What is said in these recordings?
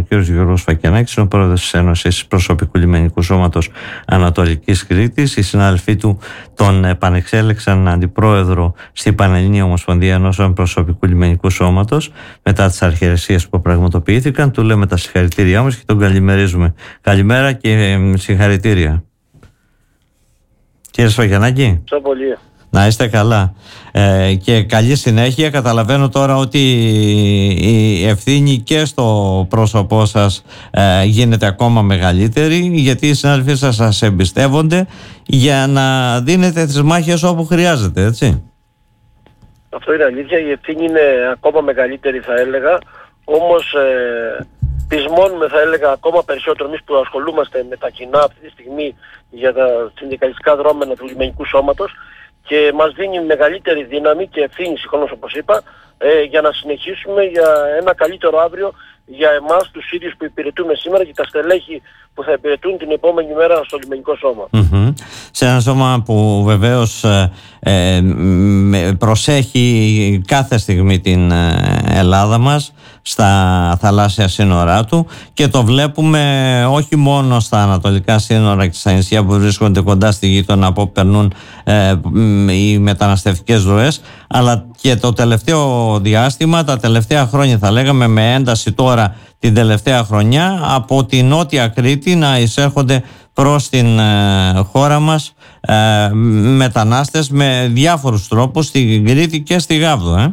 κ. Γιώργος Φακιανάκης, είναι ο πρόεδρος της Ένωσης Προσωπικού Λιμενικού Σώματος Ανατολικής Κρήτης. Οι συνάδελφοί του τον επανεξέλεξαν αντιπρόεδρο στη Πανελλήνια Ομοσπονδία Ενώσεων Προσωπικού Λιμενικού Σώματος μετά τις αρχαιρεσίες που πραγματοποιήθηκαν. Του λέμε τα συγχαρητήριά μας και τον καλημερίζουμε. Καλημέρα και συγχαρητήρια. Κύριε Σφακιανάκη. Πολύ. Να είστε καλά και καλή συνέχεια. Καταλαβαίνω τώρα ότι η ευθύνη και στο πρόσωπό σας γίνεται ακόμα μεγαλύτερη, γιατί οι συνάδελφοί σας εμπιστεύονται για να δίνετε τις μάχες όπου χρειάζεται, έτσι. Αυτό είναι αλήθεια, η ευθύνη είναι ακόμα μεγαλύτερη, θα έλεγα, όμως πεισμώνουμε, θα έλεγα, ακόμα περισσότερο εμείς που ασχολούμαστε με τα κοινά αυτή τη στιγμή για τα συνδικαλιστικά δρόμενα του λιμενικού σώματος, και μας δίνει μεγαλύτερη δύναμη και ευθύνη συγχρόνως, όπως είπα, για να συνεχίσουμε για ένα καλύτερο αύριο για εμάς τους ίδιους που υπηρετούμε σήμερα και τα στελέχη που θα υπηρετούν την επόμενη μέρα στο λιμενικό σώμα. Σε ένα σώμα που βεβαίως προσέχει κάθε στιγμή την Ελλάδα μας στα θαλάσσια σύνορά του, και το βλέπουμε όχι μόνο στα ανατολικά σύνορα και στα νησιά που βρίσκονται κοντά στη γείτονα από όπου περνούν οι μεταναστευτικές ροές, αλλά και το τελευταίο διάστημα, τα τελευταία χρόνια θα λέγαμε, με ένταση τώρα την τελευταία χρονιά, από τη Νότια Κρήτη να εισέρχονται προς την χώρα μας μετανάστες με διάφορους τρόπους στην Κρήτη και στη Γάβδο.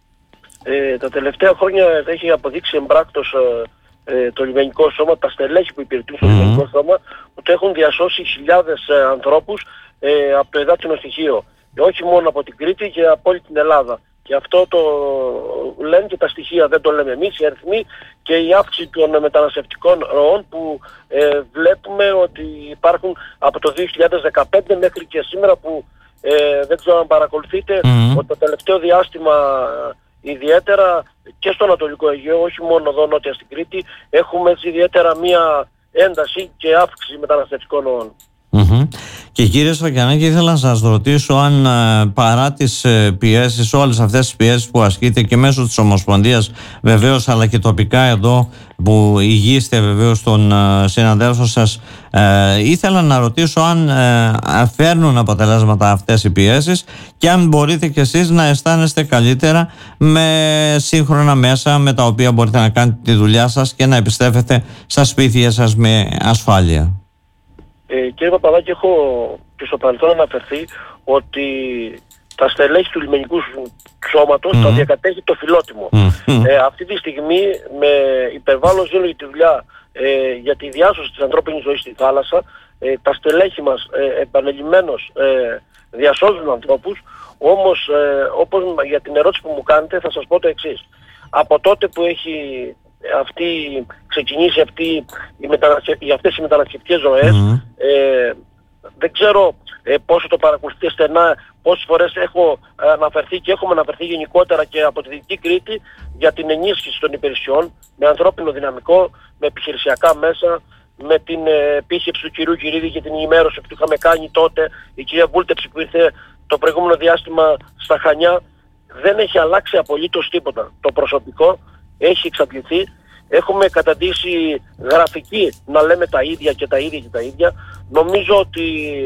Τα τελευταία χρόνια έχει αποδείξει εμπράκτος το λιμενικό σώμα, τα στελέχη που υπηρετούν στο λιμενικό σώμα, ότι έχουν διασώσει χιλιάδες ανθρώπους από το υδάτινο στοιχείο. Και όχι μόνο από την Κρήτη και από όλη την Ελλάδα. Και αυτό το λένε και τα στοιχεία, δεν το λέμε εμείς, οι αριθμοί και η αύξηση των μεταναστευτικών ροών που βλέπουμε ότι υπάρχουν από το 2015 μέχρι και σήμερα, που δεν ξέρω αν παρακολουθείτε, ότι το τελευταίο διάστημα ιδιαίτερα και στο Ανατολικό Αιγαίο, όχι μόνο εδώ νότια στην Κρήτη, έχουμε ιδιαίτερα μία ένταση και αύξηση μεταναστευτικών ροών. Και κύριε Σφακιανάκη, ήθελα να σας ρωτήσω αν παρά τις πιέσεις, όλες αυτές τις πιέσεις που ασκείτε και μέσω της Ομοσπονδίας βεβαίως, αλλά και τοπικά εδώ που ηγείστε βεβαίως των συναδέλφων σας, ήθελα να ρωτήσω αν φέρνουν αποτελέσματα αυτές οι πιέσεις και αν μπορείτε κι εσείς να αισθάνεστε καλύτερα με σύγχρονα μέσα με τα οποία μπορείτε να κάνετε τη δουλειά σας και να επιστρέφετε στα σπίτια σας με ασφάλεια. Κύριε Παπαδάκη, έχω και στο παρελθόν αναφερθεί ότι τα στελέχη του λιμενικού σώματος τα διακατέχει το φιλότιμο. Αυτή τη στιγμή με υπερβάλλον ζήλο για τη δουλειά για τη διάσωση της ανθρώπινης ζωής στη θάλασσα, τα στελέχη μας επανελειμμένως διασώζουν ανθρώπους, όμως όπως για την ερώτηση που μου κάνετε θα σας πω το εξής. Από τότε που έχει ξεκινήσει αυτές οι μεταναστευτικές ροές, δεν ξέρω πόσο το παρακολουθείτε στενά, πόσες φορές έχω αναφερθεί και έχουμε αναφερθεί γενικότερα και από τη Δυτική Κρήτη για την ενίσχυση των υπηρεσιών με ανθρώπινο δυναμικό, με επιχειρησιακά μέσα, με την επίσκεψη του κυρίου Κυρίδη και την ενημέρωση που του είχαμε κάνει τότε, η κυρία Βούλτεψη που ήρθε το προηγούμενο διάστημα στα Χανιά. Δεν έχει αλλάξει απολύτως τίποτα. Το προσωπικό έχει εξαντληθεί. Έχουμε καταντήσει γραφική να λέμε τα ίδια και τα ίδια και τα ίδια. Νομίζω ότι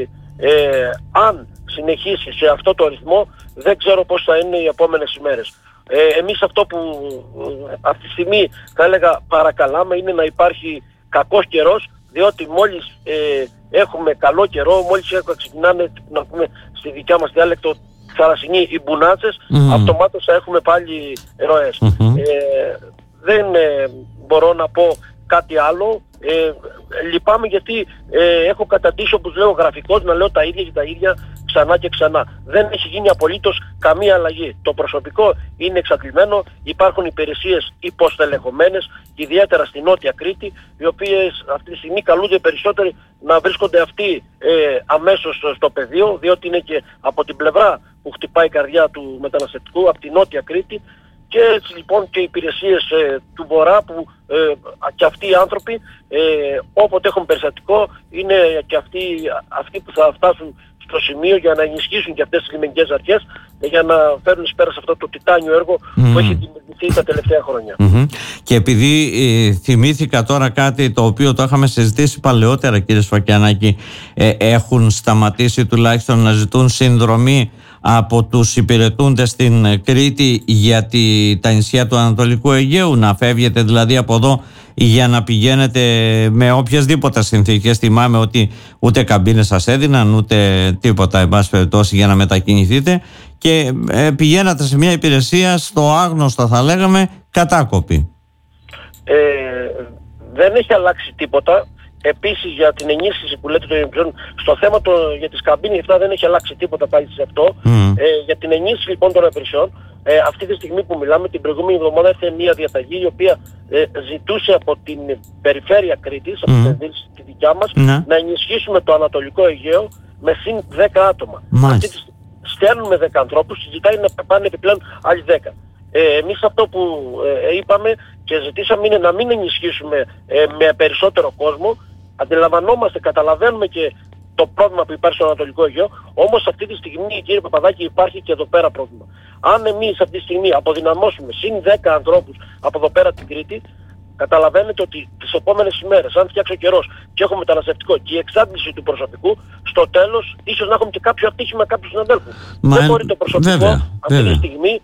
αν συνεχίσει σε αυτό το ρυθμό, δεν ξέρω πώς θα είναι οι επόμενες ημέρες. Εμείς αυτό που αυτή τη στιγμή θα έλεγα παρακαλάμε είναι να υπάρχει κακός καιρός, διότι μόλις έχουμε καλό καιρό, μόλις ξεκινάνε, να πούμε στη δικιά μας διάλεκτο θαλασσινοί οι μπουνάτσες, αυτομάτως θα έχουμε πάλι ροές. Δεν μπορώ να πω κάτι άλλο. Λυπάμαι γιατί έχω καταντήσει, όπως λέω γραφικός, να λέω τα ίδια και τα ίδια ξανά και ξανά. Δεν έχει γίνει απολύτως καμία αλλαγή. Το προσωπικό είναι εξαντλημένο, υπάρχουν υπηρεσίες υποστελεχωμένες, ιδιαίτερα στη Νότια Κρήτη, οι οποίες αυτή τη στιγμή καλούνται περισσότεροι να βρίσκονται αυτοί αμέσως στο πεδίο, διότι είναι και από την πλευρά που χτυπάει η καρδιά του μεταναστευτικού, από τη Νότια Κρήτη. Και έτσι λοιπόν και οι υπηρεσίες του Βορρά που και αυτοί οι άνθρωποι όποτε έχουν περιστατικό είναι και αυτοί που θα φτάσουν στο σημείο για να ενισχύσουν και αυτές τις λιμενικές αρχές για να φέρουν εις πέρα σε αυτό το τιτάνιο έργο που έχει δημιουργηθεί τα τελευταία χρόνια. Και επειδή θυμήθηκα τώρα κάτι το οποίο το είχαμε συζητήσει παλαιότερα, κύριε Σφακιανάκη, έχουν σταματήσει τουλάχιστον να ζητούν συνδρομή από τους υπηρετούντες στην Κρήτη για τα νησιά του Ανατολικού Αιγαίου, να φεύγετε δηλαδή από εδώ για να πηγαίνετε με οποιασδήποτε συνθήκες? Θυμάμαι ότι ούτε καμπίνες σας έδιναν ούτε τίποτα, εν πάση περιπτώσει, για να μετακινηθείτε, και πηγαίνατε σε μια υπηρεσία στο άγνωστο, θα λέγαμε, κατάκοπη. Δεν έχει αλλάξει τίποτα. Επίσης, για την ενίσχυση που λέτε των υπηρεσιών, στο θέμα για τις καμπίνες αυτά δεν έχει αλλάξει τίποτα πάλι σε αυτό. Για την ενίσχυση λοιπόν των υπηρεσιών, αυτή τη στιγμή που μιλάμε, την προηγούμενη εβδομάδα έρθε μια διαταγή η οποία ζητούσε από την περιφέρεια Κρήτης, από την ενδύση τη δικιά μας, να ενισχύσουμε το Ανατολικό Αιγαίο με συν 10 άτομα. Στέλνουμε 10 ανθρώπους, ζητάει να πάνε επιπλέον άλλοι 10. Εμείς αυτό που είπαμε και ζητήσαμε είναι να μην ενισχύσουμε με περισσότερο κόσμο. Αντιλαμβανόμαστε, καταλαβαίνουμε και το πρόβλημα που υπάρχει στο Ανατολικό Αιγαίο, όμως αυτή τη στιγμή, κύριε Παπαδάκη, υπάρχει και εδώ πέρα πρόβλημα. Αν εμείς αυτή τη στιγμή αποδυναμώσουμε συν 10 ανθρώπους από εδώ πέρα την Κρήτη, καταλαβαίνετε ότι τις επόμενες ημέρες, αν φτιάξει ο καιρός και έχουμε μεταναστευτικό και η εξάντληση του προσωπικού, στο τέλος ίσως να έχουμε και κάποιο ατύχημα κάποιου συναδέλφου. Δεν μπορεί το προσωπικό αυτή τη στιγμή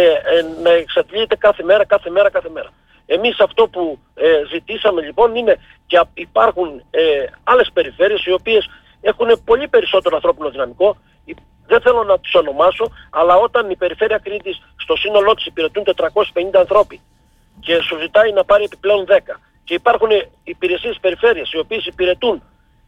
να εξαντλείται κάθε μέρα. Εμείς αυτό που ζητήσαμε λοιπόν είναι, και υπάρχουν άλλες περιφέρειες οι οποίες έχουν πολύ περισσότερο ανθρώπινο δυναμικό, δεν θέλω να τις ονομάσω, αλλά όταν η περιφέρεια Κρήτης στο σύνολό της υπηρετούν 450 ανθρώποι και σου ζητάει να πάρει επιπλέον 10, και υπάρχουν υπηρεσίες περιφέρειας οι οποίες υπηρετούν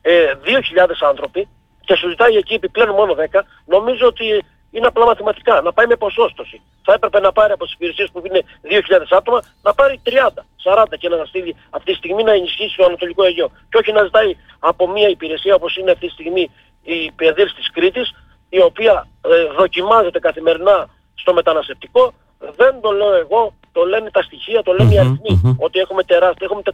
2.000 άνθρωποι και σου ζητάει εκεί επιπλέον μόνο 10, νομίζω ότι είναι απλά μαθηματικά, να πάει με ποσόστοση. Θα έπρεπε να πάρει από τις υπηρεσίες που είναι 2.000 άτομα, να πάρει 30, 40 και να στείλει αυτή τη στιγμή να ενισχύσει το Ανατολικό Αιγαίο. Και όχι να ζητάει από μια υπηρεσία όπως είναι αυτή τη στιγμή η Πεδίρς της Κρήτης, η οποία δοκιμάζεται καθημερινά στο μεταναστευτικό. Δεν το λέω εγώ, το λένε τα στοιχεία, το λένε οι αριθμοί, ότι έχουμε τεράστια, έχουμε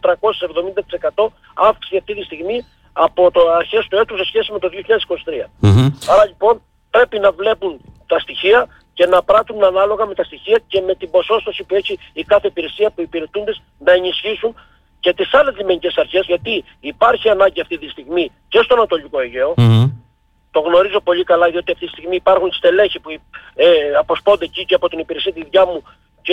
470% αύξηση αυτή τη στιγμή από το αρχές του έτους σε σχέση με το 2023. Άρα λοιπόν πρέπει να βλέπουν τα στοιχεία και να πράττουν ανάλογα με τα στοιχεία και με την ποσόστοση που έχει η κάθε υπηρεσία που υπηρετούντες να ενισχύσουν και τις άλλες λιμενικές αρχές, γιατί υπάρχει ανάγκη αυτή τη στιγμή και στο Ανατολικό Αιγαίο. Το γνωρίζω πολύ καλά, διότι αυτή τη στιγμή υπάρχουν στελέχοι που αποσπώνται εκεί και από την υπηρεσία τη δικιά μου και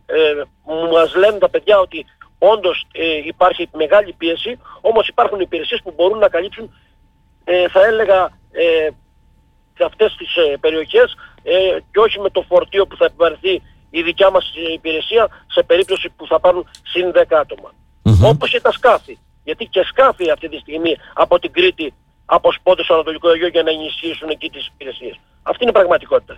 μας λένε τα παιδιά ότι όντως υπάρχει μεγάλη πίεση, όμως υπάρχουν υπηρεσίες που μπορούν να καλύψουν, θα έλεγα, σε αυτές τις περιοχές και όχι με το φορτίο που θα επιβαρυνθεί η δικιά μας υπηρεσία σε περίπτωση που θα πάρουν συν 10 άτομα. Όπως και τα σκάφη. Γιατί και σκάφη αυτή τη στιγμή από την Κρήτη αποσπώνται στο Ανατολικό Αιγαίο για να ενισχύσουν εκεί τις υπηρεσίες. Αυτή είναι η πραγματικότητα.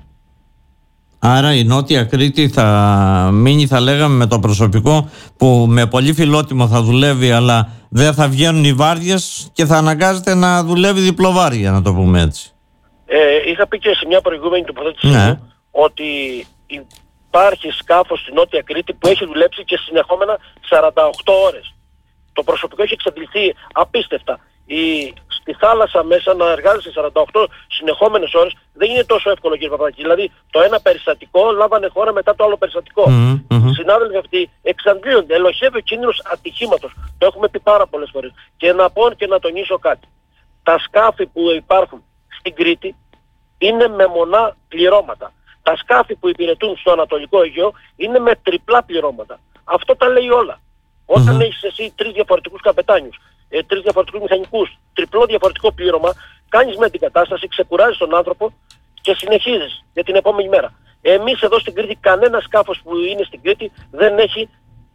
Άρα η Νότια Κρήτη θα μείνει, θα λέγαμε, με το προσωπικό που με πολύ φιλότιμο θα δουλεύει, αλλά δεν θα βγαίνουν οι βάρδιες και θα αναγκάζεται να δουλεύει διπλοβάρδια, να το πούμε έτσι. Είχα πει και σε μια προηγούμενη τοποθέτηση ότι υπάρχει σκάφος στη Νότια Κρήτη που έχει δουλέψει και συνεχόμενα 48 ώρες. Το προσωπικό έχει εξαντληθεί απίστευτα. Στη θάλασσα μέσα να εργάζεσαι 48 συνεχόμενες ώρες δεν είναι τόσο εύκολο, κύριε Παπαδάκη. Δηλαδή το ένα περιστατικό λάβανε χώρα μετά το άλλο περιστατικό. Οι συνάδελφοι αυτοί εξαντλείονται, ελοχεύει ο κίνδυνος ατυχήματος. Το έχουμε πει πάρα πολλές φορές. Και να πω και να τονίσω κάτι. Τα σκάφη που υπάρχουν στην Κρήτη είναι με μονά πληρώματα. Τα σκάφη που υπηρετούν στο Ανατολικό Αιγαίο είναι με τριπλά πληρώματα. Αυτό τα λέει όλα. Όταν έχεις εσύ 3 διαφορετικούς καπετάνιους, 3 διαφορετικούς μηχανικούς, τριπλό διαφορετικό πλήρωμα, κάνεις με την κατάσταση, ξεκουράζεις τον άνθρωπο και συνεχίζεις για την επόμενη μέρα. Εμείς εδώ στην Κρήτη, κανένα σκάφος που είναι στην Κρήτη δεν έχει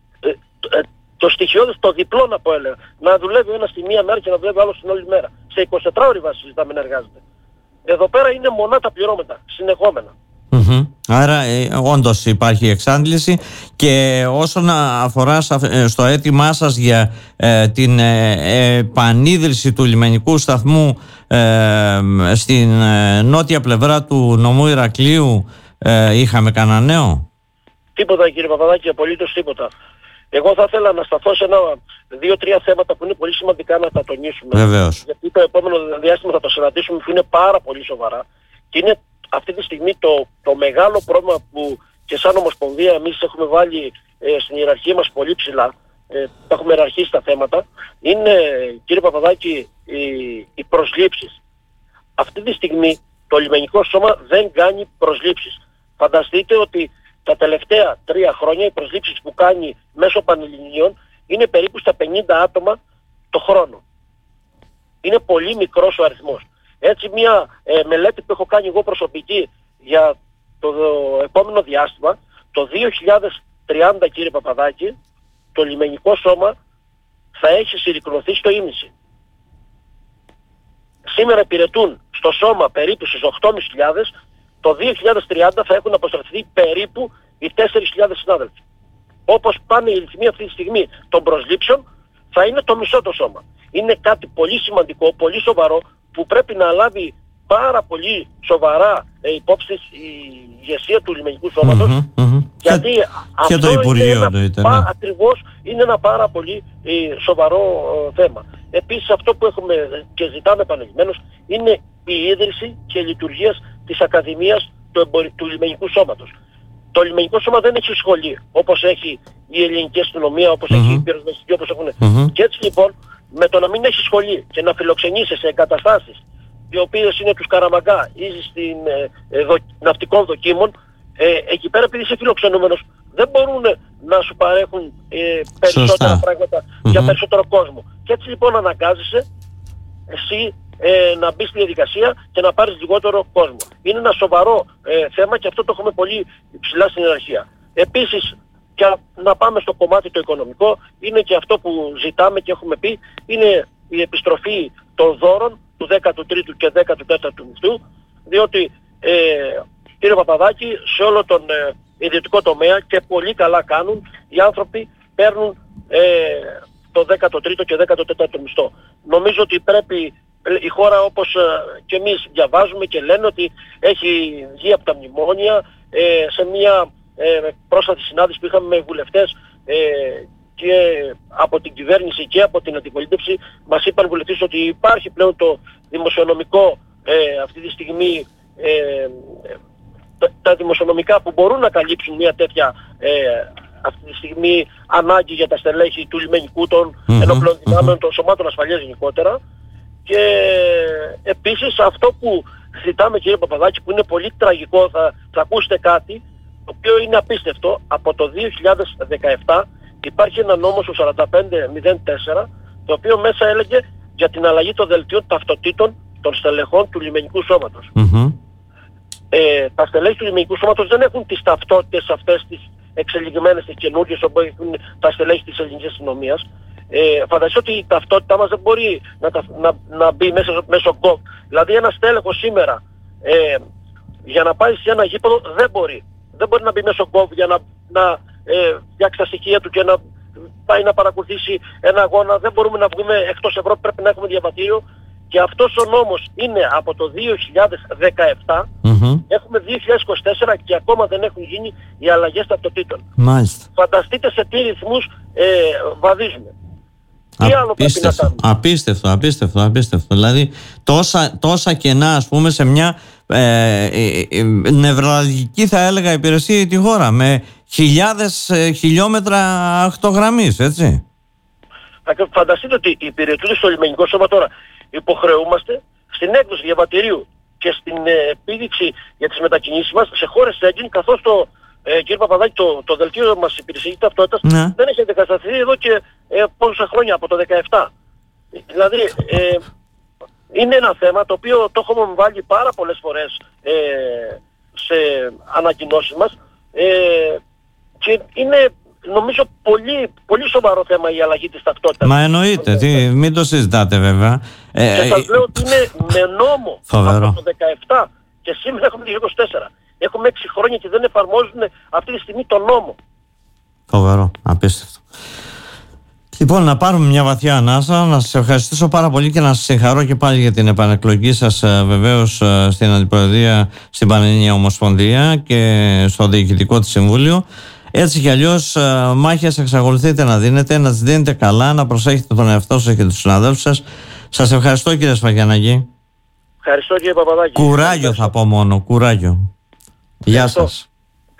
το στοιχειώδες, το διπλό να πω έλεγα. Να δουλεύει ο ένας τη μία μέρα και να δουλεύει ο άλλος την άλλη μέρα. Σε 24 ώρες βάση συζητάμε να εργάζεται. Εδώ πέρα είναι μονά τα πληρώματα, συνεχόμενα. Άρα όντως υπάρχει εξάντληση. Και όσον αφορά στο αίτημά σας για την επανίδρυση του λιμενικού σταθμού στην νότια πλευρά του νομού Ηρακλείου, είχαμε κανένα νέο? Τίποτα, κύριε Παπαδάκη, απολύτως τίποτα. Εγώ θα ήθελα να σταθώ σε 2-3 θέματα που είναι πολύ σημαντικά να τα τονίσουμε. Βεβαίως. Γιατί το επόμενο διάστημα θα το συναντήσουμε που είναι πάρα πολύ σοβαρά. Και είναι αυτή τη στιγμή το μεγάλο πρόβλημα που και σαν Ομοσπονδία εμείς έχουμε βάλει στην ιεραρχία μας πολύ ψηλά. Τα έχουμε ιεραρχήσει τα θέματα. Είναι, κύριε Παπαδάκη, οι προσλήψεις. Αυτή τη στιγμή το λιμενικό σώμα δεν κάνει προσλήψεις. Φανταστείτε ότι τα τελευταία 3 χρόνια οι προσλήψεις που κάνει μέσω πανελληνίων είναι περίπου στα 50 άτομα το χρόνο. Είναι πολύ μικρός ο αριθμός. Έτσι μια μελέτη που έχω κάνει εγώ προσωπική για το επόμενο διάστημα, το 2030, κύριε Παπαδάκη, το λιμενικό σώμα θα έχει συρρικνωθεί στο ίμιση. Σήμερα υπηρετούν στο σώμα περίπου στις 8.500, το 2030 θα έχουν αποστραφεί περίπου οι 4.000 συνάδελφοι. Όπως πάνε οι ρυθμοί αυτή τη στιγμή των προσλήψεων, θα είναι το μισό το σώμα. Είναι κάτι πολύ σημαντικό, πολύ σοβαρό, που πρέπει να λάβει πάρα πολύ σοβαρά υπόψη η ηγεσία του λιμενικού σώματος. Γιατί και αυτό το Υπουργείο ακριβώς είναι ένα πάρα πολύ σοβαρό θέμα. Επίσης αυτό που έχουμε και ζητάμε επανειλημμένως είναι η ίδρυση και λειτουργία της Ακαδημίας του Λιμενικού Σώματος. Το Λιμενικό Σώμα δεν έχει σχολή όπως έχει η ελληνική αστυνομία, όπως έχει η πυροσβεστική, όπως έχουν. Και έτσι λοιπόν με το να μην έχει σχολή και να φιλοξενήσει σε εγκαταστάσεις οι οποίες είναι τους Καραμαγκά ή στην ναυτικών δοκίμων, εκεί πέρα επειδή είσαι φιλοξενούμενος δεν μπορούν να σου παρέχουν περισσότερα πράγματα για περισσότερο κόσμο. Και έτσι λοιπόν αναγκάζεσαι εσύ να μπεις στη διαδικασία και να πάρεις λιγότερο κόσμο. Είναι ένα σοβαρό θέμα και αυτό το έχουμε πολύ ψηλά στην ιεραρχία. Επίσης, και να πάμε στο κομμάτι το οικονομικό, είναι και αυτό που ζητάμε και έχουμε πει, είναι η επιστροφή των δώρων του 13ου και 14ου μισθού, διότι κύριε Παπαδάκη, σε όλο τον ιδιωτικό τομέα και πολύ καλά κάνουν, οι άνθρωποι παίρνουν το 13ο και 14ο μισθό. Νομίζω ότι πρέπει η χώρα, όπως και εμείς διαβάζουμε και λένε, ότι έχει βγει από τα μνημόνια. Σε μια πρόσφατη συνάντηση που είχαμε με βουλευτές και από την κυβέρνηση και από την αντιπολίτευση, μας είπαν βουλευτές ότι υπάρχει πλέον το δημοσιονομικό αυτή τη στιγμή, τα δημοσιονομικά που μπορούν να καλύψουν μια τέτοια αυτή τη στιγμή ανάγκη για τα στελέχη του λιμενικού, των ενόπλων δυνάμεων, των σωμάτων ασφαλείας γενικότερα. Και επίσης αυτό που ζητάμε, κύριε Παπαδάκη, που είναι πολύ τραγικό, θα ακούσετε κάτι το οποίο είναι απίστευτο. Από το 2017 υπάρχει ένα νόμος, ο 4504, το οποίο μέσα έλεγε για την αλλαγή των δελτίων ταυτοτήτων των στελεχών του λιμενικού σώματος. Τα στελέχη του λιμενικού σώματος δεν έχουν τις ταυτότητες αυτές τις εξελιγμένες, τις καινούργιες, όπου έχουν τα στελέχη της ελληνικής αστυνομίας. Φανταστείτε ότι η ταυτότητά μας δεν μπορεί να μπει μέσω γκοβ. Δηλαδή ένα στέλεχος σήμερα για να πάει σε ένα γήπεδο δεν μπορεί να μπει μέσω γκοβ για να φτιάξει τα στοιχεία του και να πάει να παρακολουθήσει ένα αγώνα. Δεν μπορούμε να βγούμε εκτός Ευρώπη, πρέπει να έχουμε διαβατήριο. Και αυτός ο νόμος είναι από το 2017, έχουμε 2024 και ακόμα δεν έχουν γίνει οι αλλαγές ταυτοτήτων. Μάλιστα. Φανταστείτε σε τι ρυθμούς βαδίζουμε. Τι άλλο πρέπει να κάνουμε. Απίστευτο. Δηλαδή τόσα κενά, ας πούμε, σε μια νευραλγική, θα έλεγα, υπηρεσία για τη χώρα, με χιλιάδες χιλιόμετρα ακτογραμμής, έτσι. Φανταστείτε ότι οι υπηρετούντες στο λιμενικό σώμα τώρα υποχρεούμαστε στην έκδοση διαβατηρίου και στην επίδειξη για τις μετακινήσεις μας σε χώρες Σέγγεν, καθώς κύριε Παπαδάκη, το δελτίο μας υπηρεσιακής ταυτότητας δεν έχει αντικατασταθεί εδώ και πόσα χρόνια, από το 2017. Δηλαδή είναι ένα θέμα το οποίο το έχουμε βάλει πάρα πολλές φορές σε ανακοινώσεις μας και είναι, νομίζω, πολύ, πολύ σοβαρό θέμα η αλλαγή της ταυτότητας. Μα εννοείται, μην το συζητάτε βέβαια. Και σας λέω ότι είναι με νόμο από το 2017 και σήμερα έχουμε το 2024. Έχουμε 6 χρόνια και δεν εφαρμόζουν αυτή τη στιγμή τον νόμο. Φοβερό, απίστευτο. Λοιπόν, να πάρουμε μια βαθιά ανάσα. Να σας ευχαριστήσω πάρα πολύ και να σας συγχαρώ και πάλι για την επανεκλογή σας, βεβαίως, στην Αντιπροεδρία, στην Πανελλήνια Ομοσπονδία και στο Διοικητικό της Συμβούλιο. Έτσι κι αλλιώς μάχες εξακολουθείτε να δίνετε, να τις δίνετε καλά, να προσέχετε τον εαυτό σας και τους συναδέλφους σας. Σας ευχαριστώ κύριε Σφαγιανάκη. Ευχαριστώ κύριε Παπαδάκη. Κουράγιο θα πω μόνο, κουράγιο. Γεια σας.